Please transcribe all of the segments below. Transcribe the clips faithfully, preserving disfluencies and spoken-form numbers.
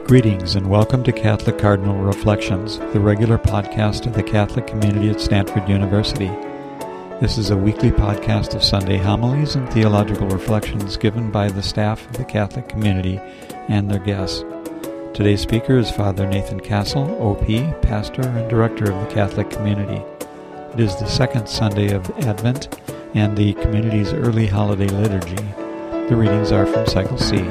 Greetings and welcome to Catholic Cardinal Reflections, the regular podcast of the Catholic community at Stanford University. This is a weekly podcast of Sunday homilies and theological reflections given by the staff of the Catholic community and their guests. Today's speaker is Father Nathan Castle, O P, pastor and director of the Catholic community. It is the second Sunday of Advent and the community's early holiday liturgy. The readings are from Cycle C.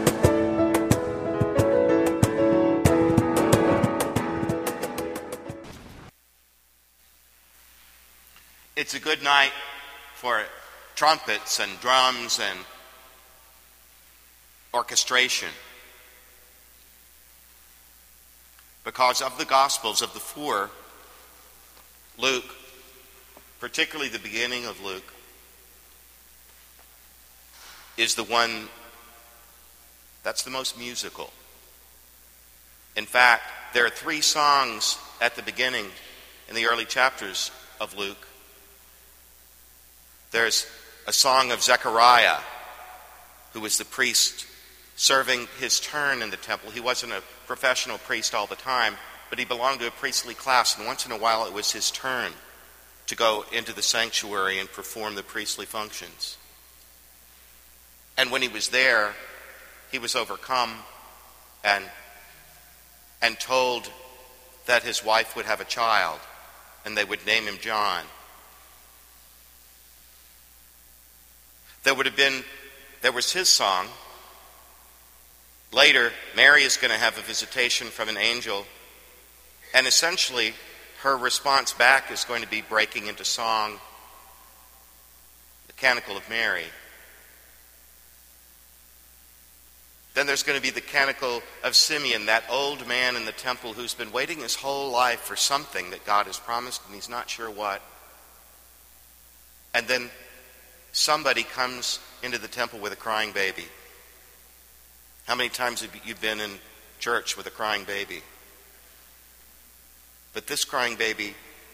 It's a good night for trumpets and drums and orchestration, because of the Gospels of the four, Luke, particularly the beginning of Luke, is the one that's the most musical. In fact, there are three songs at the beginning in the early chapters of Luke. There's a song of Zechariah, who was the priest serving his turn in the temple. He wasn't a professional priest all the time, but he belonged to a priestly class, and once in a while it was his turn to go into the sanctuary and perform the priestly functions. And when he was there, he was overcome and, and told that his wife would have a child, and they would name him John. There would have been, there was his song. Later, Mary is going to have a visitation from an angel, and essentially her response back is going to be breaking into song, the Canticle of Mary. Then there's going to be the Canticle of Simeon, that old man in the temple who's been waiting his whole life for something that God has promised, and he's not sure what. And then somebody comes into the temple with a crying baby. How many times have you been in church with a crying baby? But this crying baby,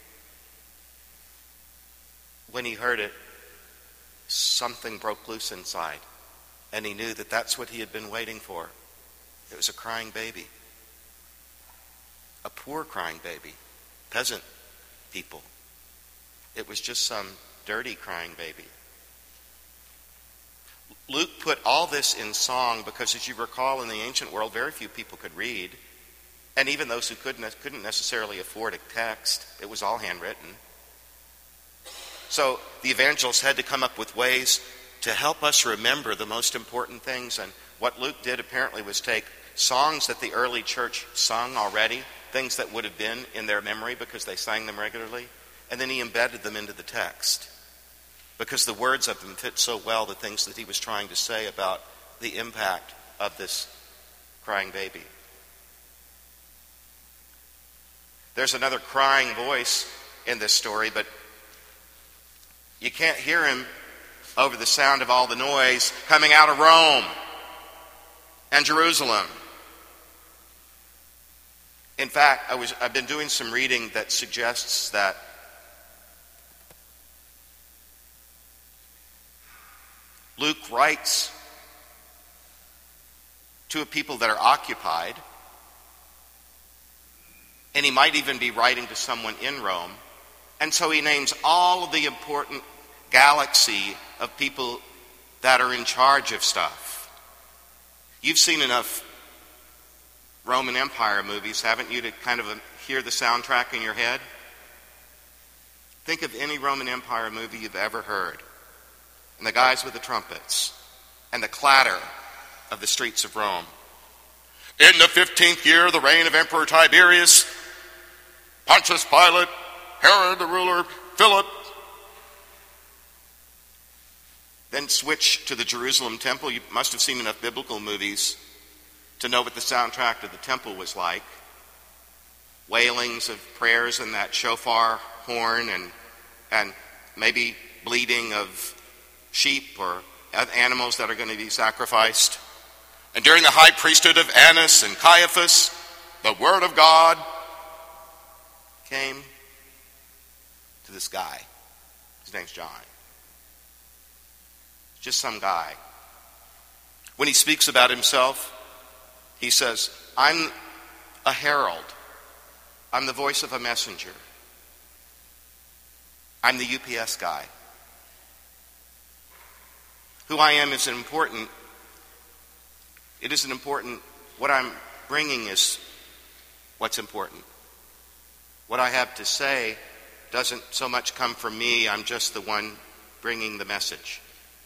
when he heard it, something broke loose inside. And he knew that that's what he had been waiting for. It was a crying baby. A poor crying baby. Peasant people. It was just some dirty crying baby. Luke put all this in song because, as you recall, in the ancient world, very few people could read. And even those who couldn't, couldn't necessarily afford a text, it was all handwritten. So the evangelists had to come up with ways to help us remember the most important things. And what Luke did apparently was take songs that the early church sung already, things that would have been in their memory because they sang them regularly, and then he embedded them into the text, because the words of them fit so well the things that he was trying to say about the impact of this crying baby. There's another crying voice in this story, but you can't hear him over the sound of all the noise coming out of Rome and Jerusalem. In fact, I was, I've been doing some reading that suggests that Luke writes to a people that are occupied, and he might even be writing to someone in Rome, and so he names all of the important galaxy of people that are in charge of stuff. You've seen enough Roman Empire movies, haven't you, to kind of hear the soundtrack in your head? Think of any Roman Empire movie you've ever heard, and the guys with the trumpets, and the clatter of the streets of Rome. In the fifteenth year of the reign of Emperor Tiberius, Pontius Pilate, Herod the ruler, Philip. Then switch to the Jerusalem temple. You must have seen enough biblical movies to know what the soundtrack of the temple was like. Wailings of prayers and that shofar horn, and and maybe bleating of sheep or animals that are going to be sacrificed. And during the high priesthood of Annas and Caiaphas, the word of God came to this guy. His name's John. Just some guy. When he speaks about himself, he says, I'm a herald. I'm the voice of a messenger. I'm the U P S guy. Who I am isn't important. It isn't important. What I'm bringing is what's important. What I have to say doesn't so much come from me. I'm just the one bringing the message.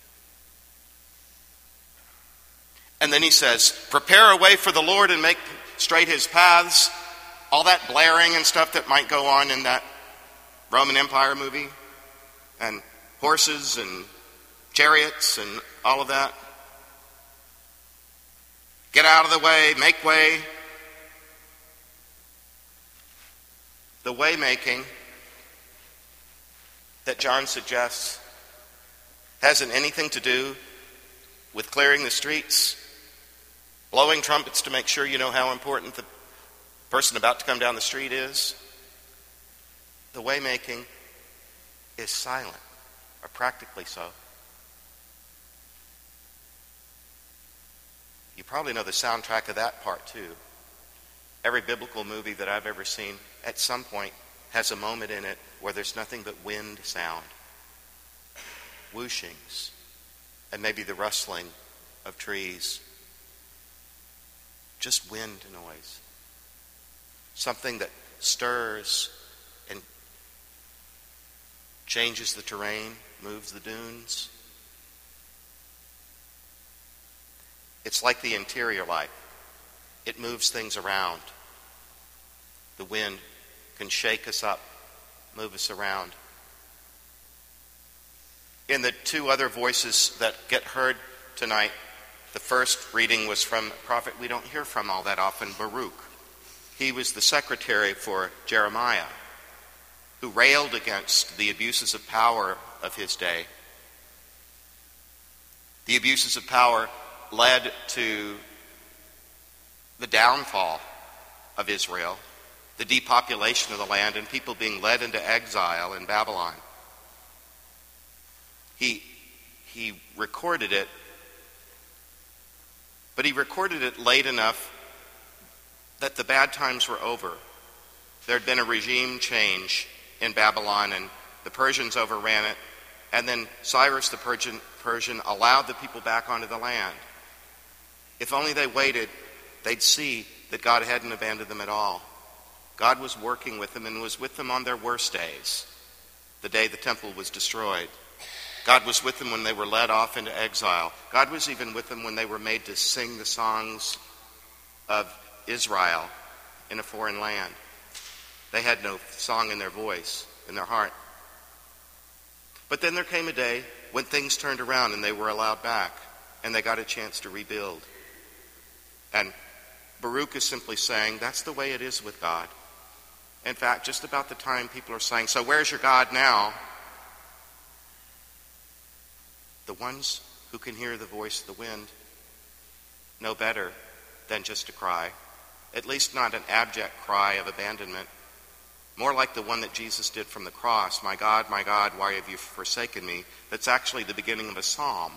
And then he says, prepare a way for the Lord and make straight his paths. All that blaring and stuff that might go on in that Roman Empire movie. And horses and chariots and all of that. Get out of the way, make way. The way-making that John suggests hasn't anything to do with clearing the streets, blowing trumpets to make sure you know how important the person about to come down the street is. The way-making is silent, or practically so. You probably know the soundtrack of that part too. Every biblical movie that I've ever seen at some point has a moment in it where there's nothing but wind sound, whooshings, and maybe the rustling of trees. Just wind noise. Something that stirs and changes the terrain, moves the dunes. It's like the interior life. It moves things around. The wind can shake us up, move us around. In the two other voices that get heard tonight, the first reading was from a prophet we don't hear from all that often, Baruch. He was the secretary for Jeremiah, who railed against the abuses of power of his day. The abuses of power led to the downfall of Israel, the depopulation of the land, and people being led into exile in Babylon. He, he recorded it, but he recorded it late enough that the bad times were over. There had been a regime change in Babylon, and the Persians overran it, and then Cyrus the Persian, Persian allowed the people back onto the land. If only they waited, they'd see that God hadn't abandoned them at all. God was working with them and was with them on their worst days, the day the temple was destroyed. God was with them when they were led off into exile. God was even with them when they were made to sing the songs of Israel in a foreign land. They had no song in their voice, in their heart. But then there came a day when things turned around and they were allowed back, and they got a chance to rebuild. And Baruch is simply saying, that's the way it is with God. In fact, just about the time people are saying, so where's your God now? The ones who can hear the voice of the wind know better than just a cry, at least not an abject cry of abandonment, more like the one that Jesus did from the cross, my God, my God, why have you forsaken me? That's actually the beginning of a psalm.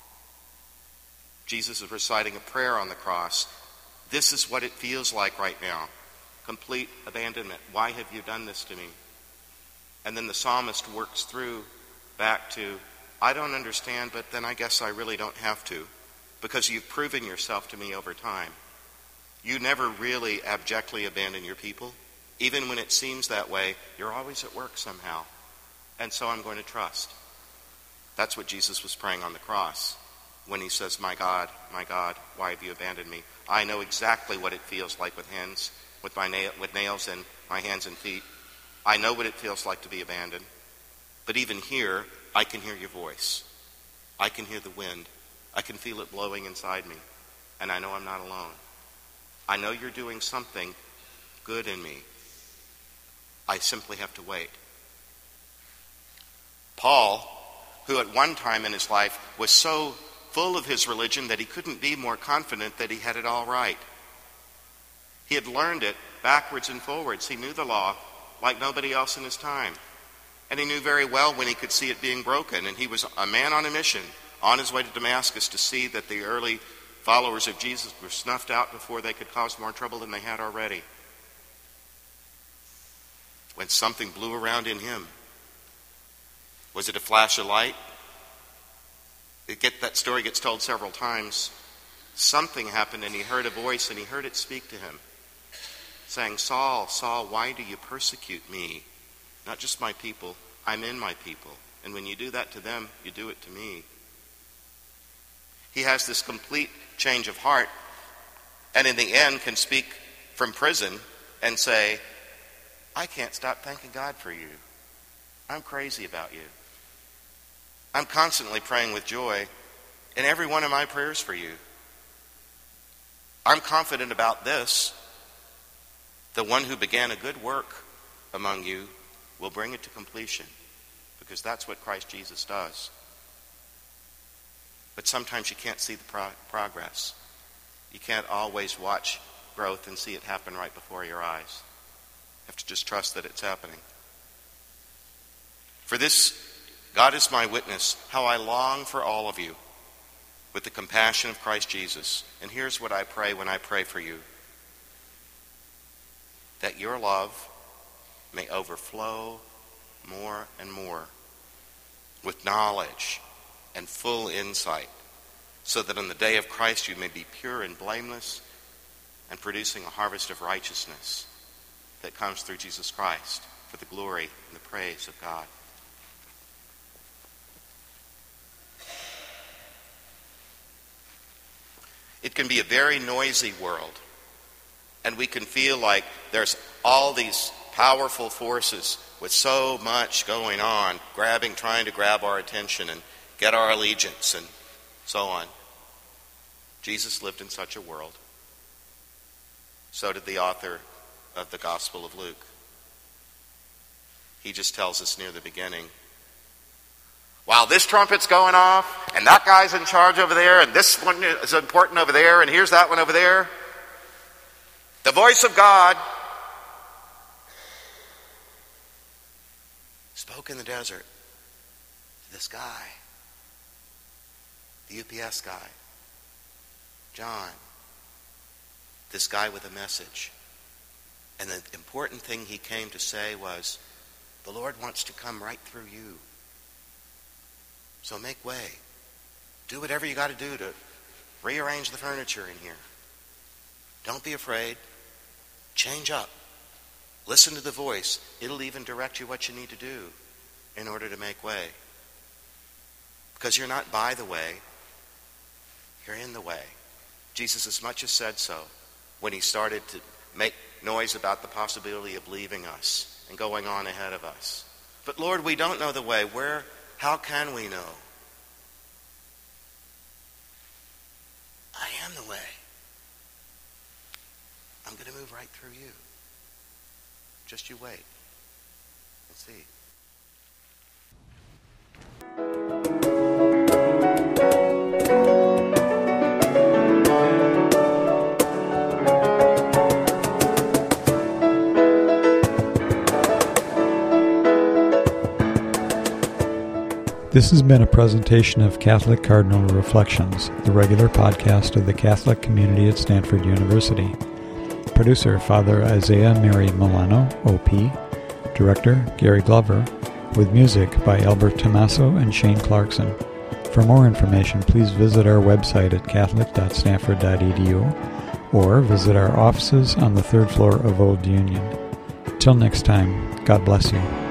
Jesus is reciting a prayer on the cross. This is what it feels like right now. Complete abandonment. Why have you done this to me? And then the psalmist works through back to, I don't understand, but then I guess I really don't have to, because you've proven yourself to me over time. You never really abjectly abandon your people. Even when it seems that way, you're always at work somehow. And so I'm going to trust. That's what Jesus was praying on the cross when he says, my God, my God, why have you abandoned me? I know exactly what it feels like with hands, with my nail, with nails in my hands and feet. I know what it feels like to be abandoned. But even here, I can hear your voice. I can hear the wind. I can feel it blowing inside me. And I know I'm not alone. I know you're doing something good in me. I simply have to wait. Paul, who at one time in his life was so full of his religion that he couldn't be more confident that he had it all right. He had learned it backwards and forwards. He knew the law like nobody else in his time. And he knew very well when he could see it being broken. And he was a man on a mission on his way to Damascus to see that the early followers of Jesus were snuffed out before they could cause more trouble than they had already. When something blew around in him. Was it a flash of light? It get, that story gets told several times. Something happened and he heard a voice and he heard it speak to him, saying, Saul, Saul, why do you persecute me? Not just my people, I'm in my people. And when you do that to them, you do it to me. He has this complete change of heart, and in the end can speak from prison and say, I can't stop thanking God for you. I'm crazy about you. I'm constantly praying with joy in every one of my prayers for you. I'm confident about this. The one who began a good work among you will bring it to completion, because that's what Christ Jesus does. But sometimes you can't see the pro- progress. You can't always watch growth and see it happen right before your eyes. You have to just trust that it's happening. For this, God is my witness, how I long for all of you with the compassion of Christ Jesus. And here's what I pray when I pray for you. That your love may overflow more and more with knowledge and full insight, so that on the day of Christ you may be pure and blameless and producing a harvest of righteousness that comes through Jesus Christ for the glory and the praise of God. It can be a very noisy world, and we can feel like there's all these powerful forces with so much going on, grabbing, trying to grab our attention and get our allegiance and so on. Jesus lived in such a world. So did the author of the Gospel of Luke. He just tells us near the beginning, while this trumpet's going off, and that guy's in charge over there, and this one is important over there, and here's that one over there, the voice of God spoke in the desert to this guy, the U P S guy, John, this guy with a message. And the important thing he came to say was, the Lord wants to come right through you. So make way. Do whatever you got to do to rearrange the furniture in here. Don't be afraid. Change up. Listen to the voice. It'll even direct you what you need to do in order to make way. Because you're not by the way. You're in the way. Jesus as much as said so when he started to make noise about the possibility of leaving us and going on ahead of us. But Lord, we don't know the way. Where, how can we know? I am the way. I'm going to move right through you. Just you wait and see. This has been a presentation of Catholic Cardinal Reflections, the regular podcast of the Catholic community at Stanford University. Producer, Father Isaiah Mary Milano, O P. Director, Gary Glover. With music by Albert Tommaso and Shane Clarkson. For more information, please visit our website at catholic dot stanford dot e d u or visit our offices on the third floor of Old Union. Till next time, God bless you.